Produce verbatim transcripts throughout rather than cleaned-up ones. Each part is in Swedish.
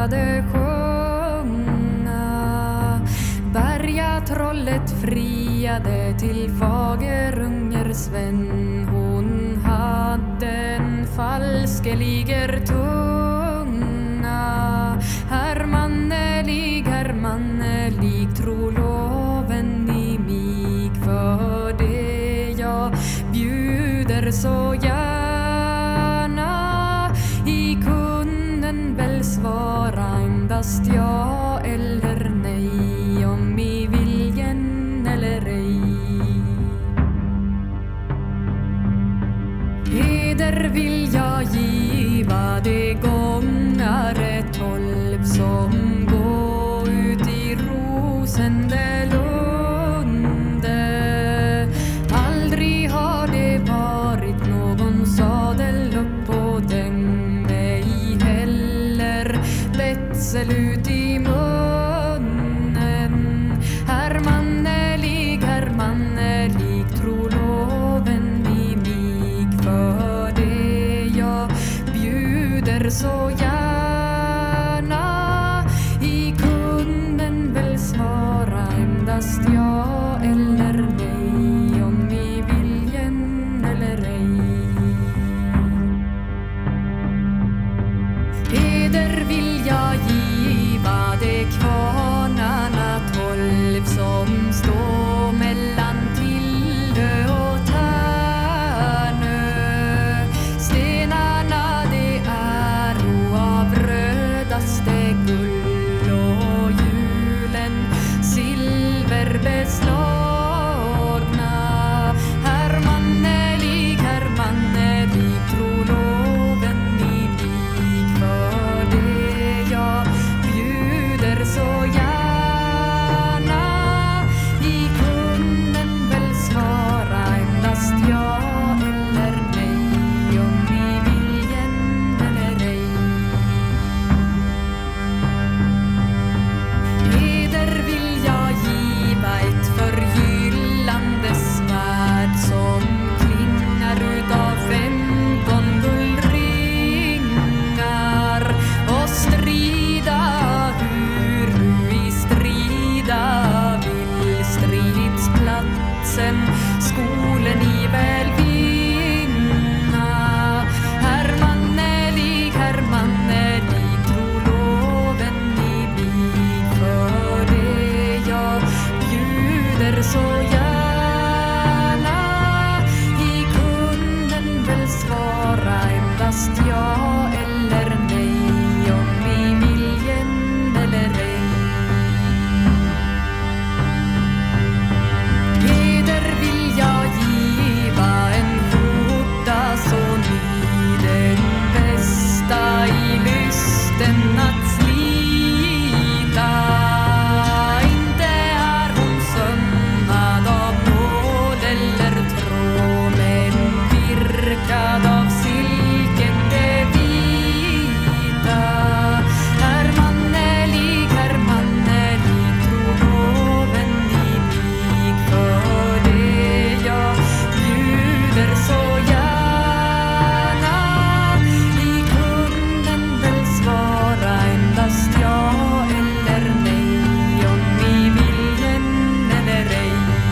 började sjunga. Bergatrollet friade till Fagerunger Sven. Hon hade en falskeliger tunga. Hermannelig, hermannelig, tro loven i mig. För det jag bjuder så gärna. I kunden väl svara endast ja eller nej. Om i viljen eller ej. Heder vill jag giva det gångare tolv som gå ut i Rosendelunde. Aldrig har det varit någon sadel upp på den, mig heller betsel ut i munnen. Hermannelig, hermannelig, tro loven i mig. För det jag bjuder så gärna. I kunden väl svara endast ja eller nej. Om i viljen eller ej. Heder vill jag giva det kvarnarna tolv som står mellan Tillö och Tärnö. Stenarna det är av rödaste guld och julen silverbeslagna. Hermannelig, hermannelig, tro loven i mig. För det jag bjuder så gärna. I kunden väl svara endast ja eller nej. Om i viljen eller ej. Heder vill jag giva ett förgyllande svärd som klingar utav femton guldringar. Och strida hur du i strida vill. Stridsplatsen skolen i väl vinna. Hermannelig, hermannelig, tro loven i mig. För det jag bjuder så gärna. I kunden väl svara endast ja eller nej. Om i viljen eller ej. Heder vill jag giva en skjorta så ny. Den bästa i lysten att slita. Inte är hon sömmad av nål eller tråd, men virkad av silken det vita. Hermannelig, hermannelig, tro loven i mig. För det jag bjuder så gärna. I kunden väl svara endast ja eller nej. Om i viljen eller ej.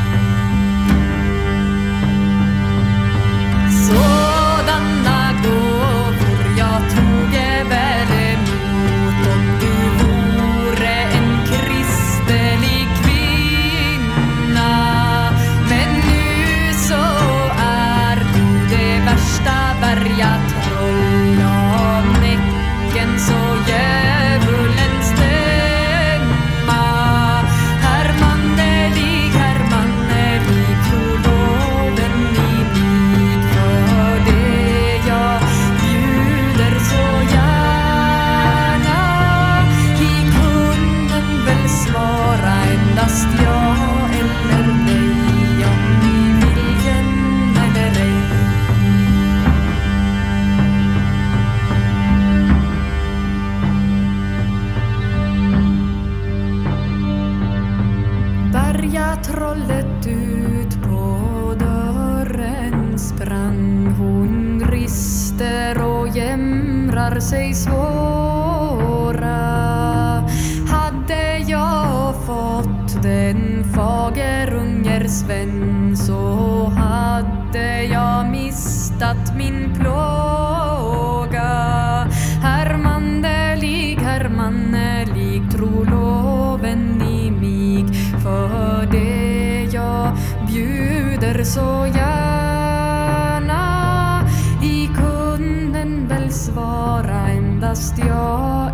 Sådana gåvor jag toge väl emot. Om du vore en kristelig kvinna. Men nu så är du det värsta bergatroll. Av näcken så djävulen stämma. Hermannelig, hermannelig, tro loven i mig. För det jag bjuder så gärna. I kunden väl svara endast ja eller nej. Om i viljen eller ej. Bergatrollet ut på dörren sprang. Hon rister och jämrar sig svåra. en fagerunger Sven, så hade jag mistat min plåga. Hermannelig, hermannelig, tro loven i mig, för det jag bjuder så gärna. I kunden väl svara endast jag